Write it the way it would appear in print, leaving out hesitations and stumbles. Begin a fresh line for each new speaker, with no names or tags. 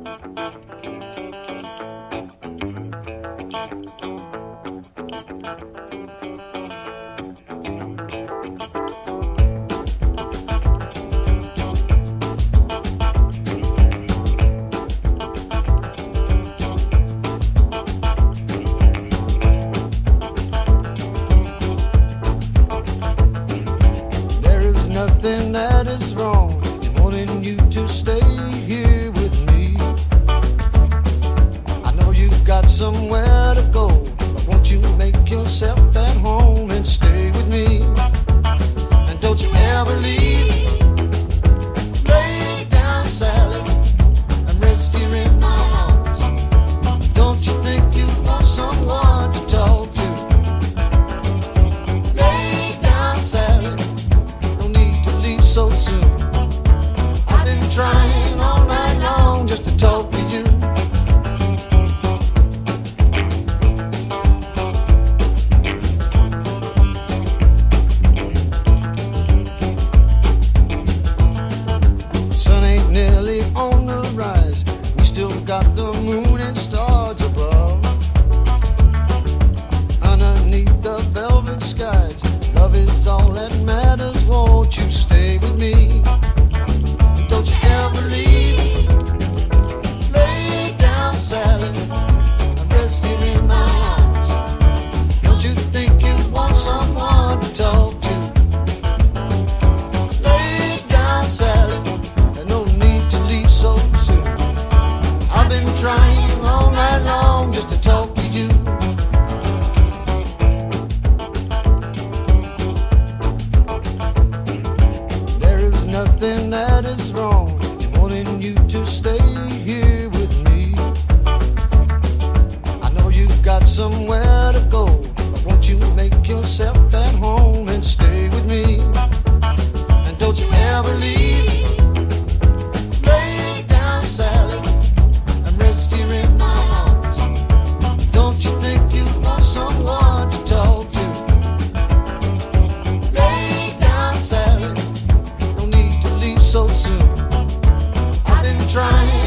Nothing that is wrong in wanting you to stay here with me. I know you've got somewhere to go, but won't you make yourself at home and stay with me? And don't you ever leave. Lay down, Sally, and rest here in my arms. Don't you think you want someone to talk to? Lay down, Sally, so soon. I've been trying all night long just to talk to you. Sun ain't nearly on the rise. We still got the moon and stars above. Underneath the velvet skies, love is all that matters. Won't you stay with me? Don't you ever leave. Lay down, Sally, and rest here in my arms. Don't you think you want someone to talk to? Lay down, Sally, and no need to leave so soon. I've been trying all night long just to talk to you. Nothing that is wrong in wanting you to stay here with me. I know you've got somewhere to go, but won't you make yourself at home and stay with me? And don't you ever leave. Lay down, Sally, and rest here in my arms. Don't you think you want someone to talk to? Lay down, Sally, so soon. I've been trying